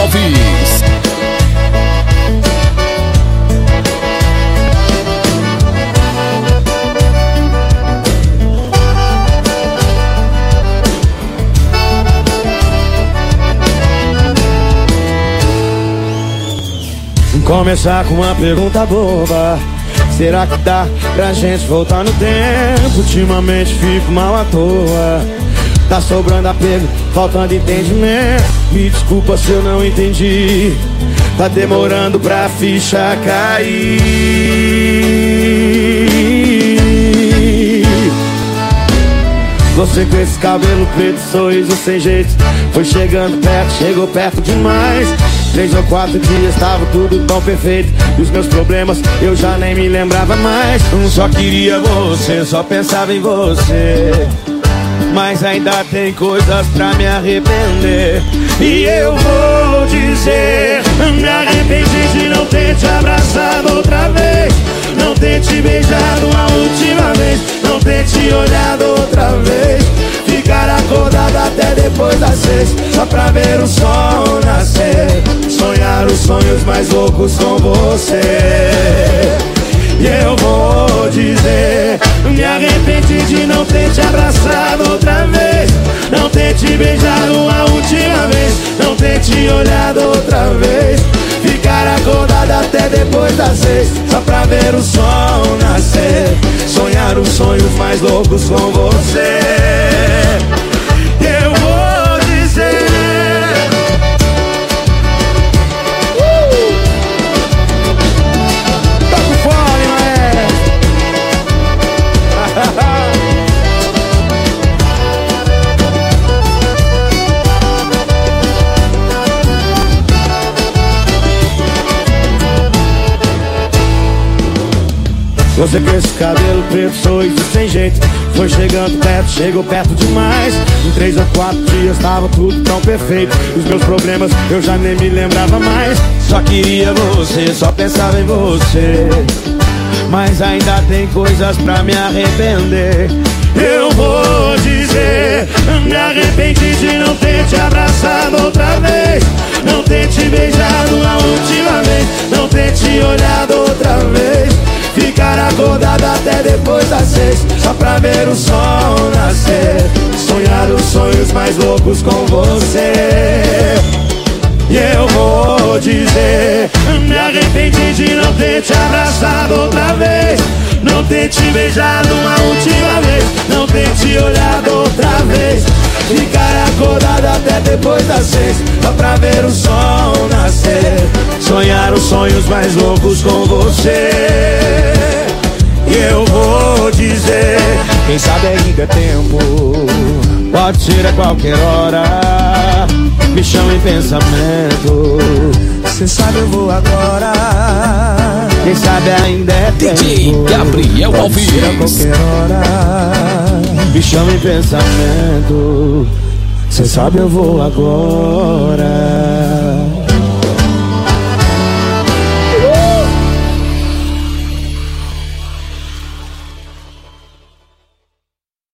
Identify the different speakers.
Speaker 1: Alves.
Speaker 2: Começar com uma pergunta boba: será que dá pra gente voltar no tempo? Ultimamente fico mal à toa. Tá sobrando apego, faltando entendimento. Me desculpa se eu não entendi. Tá demorando pra ficha cair. Você com esse cabelo preto, sorriso sem jeito, foi chegando perto, chegou perto demais. 3 ou 4 dias tava tudo tão perfeito, e os meus problemas eu já nem me lembrava mais. Só queria você, só pensava em você, mas ainda tem coisas pra me arrepender. E eu vou dizer, me arrependi de não ter te abraçado outra vez, não ter te beijado a última vez, não ter te olhado outra vez, ficar acordado até depois das 6, só pra ver o sol nascer, sonhar os sonhos mais loucos com você. E eu vou dizer, me arrependi de não ter te abraçado outra vez, não ter te beijado a última vez, não ter te olhado outra vez, ficar acordado até depois das 6, só pra ver o sol nascer, sonhar os sonhos mais loucos com você. Eu vou dizer, toca o fone, maestro. Você com esse cabelo preto, sorriso sem jeito, foi chegando perto, chegou perto demais. Em 3 ou 4 dias tava tudo tão perfeito, os meus problemas eu já nem me lembrava mais. Só queria você, só pensava em você, mas ainda tem coisas pra me arrepender. Eu vou dizer, me arrependi de não ter te abraçado outra vez, não ter te beijado a última vez, não ter te olhado outra vez, ficar acordado até depois das 6, só pra ver o sol nascer, sonhar os sonhos mais loucos com você. E eu vou dizer, me arrependi de não ter te abraçado outra vez, não ter te beijado uma última vez, não ter te olhado outra vez, ficar acordado até depois das 6, só pra ver o sol nascer, sonhar os sonhos mais loucos com você. E eu vou dizer, quem sabe ainda é tempo, pode ser a qualquer hora, me chama em pensamento, cê sabe eu vou agora. Quem sabe ainda é tempo,
Speaker 1: DJ Gabriel
Speaker 2: pode
Speaker 1: Alves.
Speaker 2: ser a qualquer hora, me chama em pensamento, cê sabe eu vou agora.